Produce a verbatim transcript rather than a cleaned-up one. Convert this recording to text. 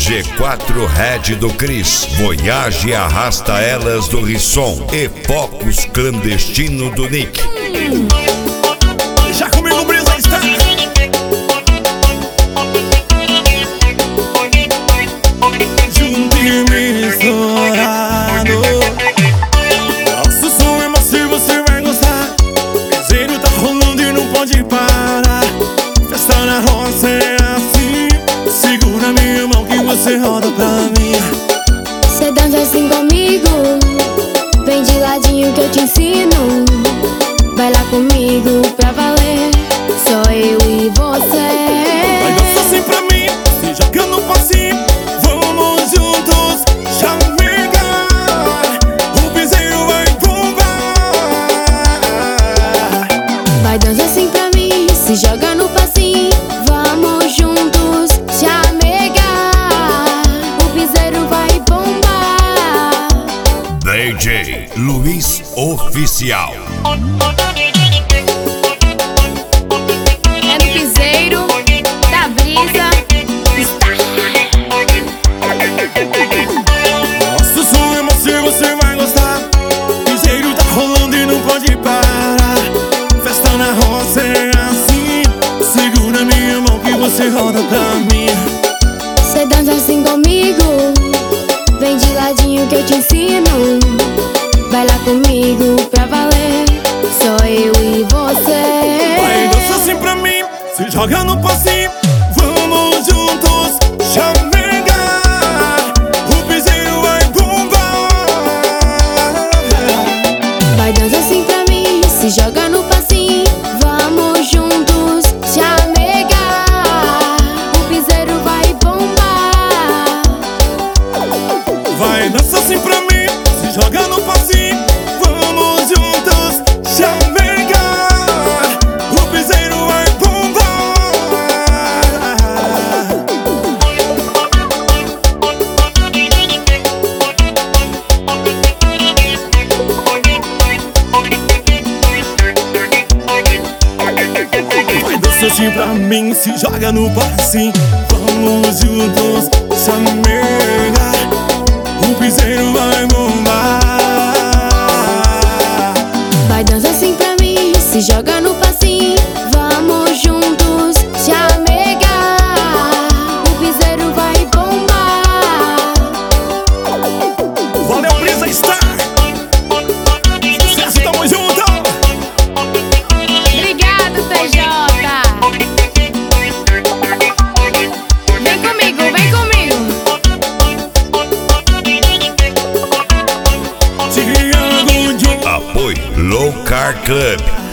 G quatro Red do Cris, Voyage Arrasta Elas do Risson e Focus Clandestino do Nick. Deixa comigo, Brisa está. Junto e misturado. Nosso som é macio, você vai gostar. Piseiro tá rolando e não pode parar. Festa na roça é assim. Segura minha mão que você roda pra mim. Cê dança assim comigo, vem de ladinho que eu te ensino. Vai lá comigo pra valer, só eu e você. Vai dançar assim pra mim, se joga no passinho. Vamos juntos, chamegar. O piseiro vai bombar. Vai dançar assim pra mim, se joga no passinho. Vamos juntos, chamegar. O piseiro vai bombar. D J Luiz Oficial. É no piseiro da Brisa está. Nosso som é macio, você vai gostar. Piseiro tá rolando e não pode parar. Festa na roça é assim. Segura minha mão que você roda pra mim. Cê dança assim comigo, vem de ladinho que eu te ensino. Vai lá comigo pra valer, só eu e você. Vai dançar assim pra mim, se joga no passinho. Vamos juntos, chamegar. O piseiro vai bombar. Vai dançar assim pra mim, se joga no passinho. Vamos juntos, chamegar. O piseiro vai bombar. Vai dançar assim pra mim, se joga no passinho. Vamos juntos, chamegar. O piseiro vai bombar. Vai dançar assim pra mim, se joga no passinho. Vamos juntos, chamegar. O piseiro vai bombar. Vai dançar assim pra mim, se joga no passinho. Vamos juntos, chamegar. O piseiro vai bombar. Valeu, Brisa está. Sucesso, tamo junto. Obrigado, P J. Vem comigo, vem comigo. Tiago John. Apoio Low Car Club.